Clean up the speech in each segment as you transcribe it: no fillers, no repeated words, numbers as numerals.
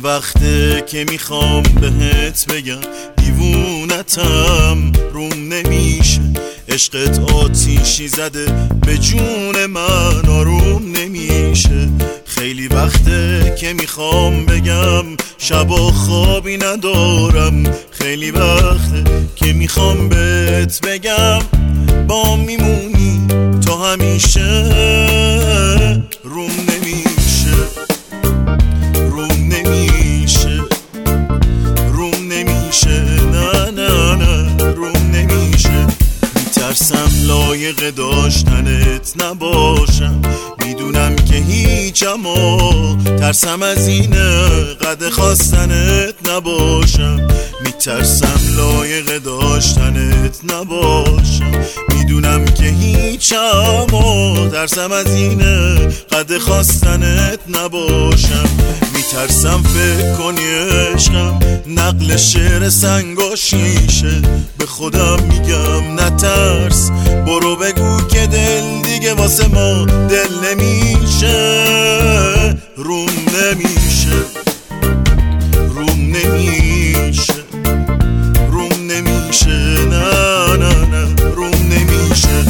وقته که میخوام بهت بگم دیوونتم روم نمیشه، عشقت آتیشی زده به جون من آروم نمیشه. خیلی وقته که میخوام بگم شبا خوابی ندارم، خیلی وقته که میخوام بهت بگم با میمونی تا همیشه. روم نمیشه، روم نمیشه، روم نمیشه، نه نه نه روم نمیشه. میترسم لایق داشتنت نباشم، میدونم که هیچم و ترسم از اینه قد خواستنت نباشم. میترسم لایق داشتنت نباشم، میدونم که هیچم و ترسم از اینه قد خواستنت نباشم. میترسم فکر کنی عشقم نقل شعر سنگ و شیشه، به خودم میگم نترس برو بگو که دل دیگه واسه ما دل نمیشه. روم نمیشه، روم نمیشه، روم نمیشه، نه نه نه روم نمیشه.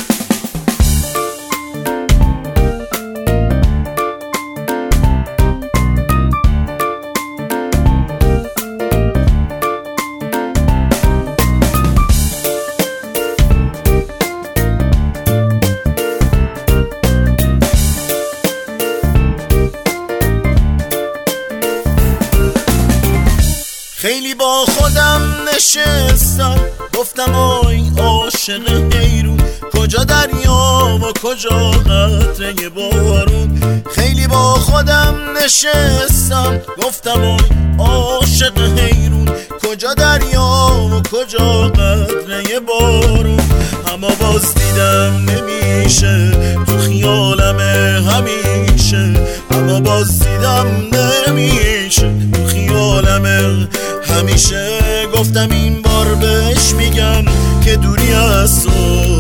خیلی با خودم نشستم گفتم آی عاشق حیرون، کجا دریا و کجا قطره بارون. خیلی با خودم نشستم گفتم آی عاشق حیرون، کجا دریا و کجا قطره بارون. اما باز دیدم نمیشه تو خیالمه همیشه، اما باز دیدم نمیشه تو خیالمه همیشه. گفتم این بار بهش میگم که دوری از تو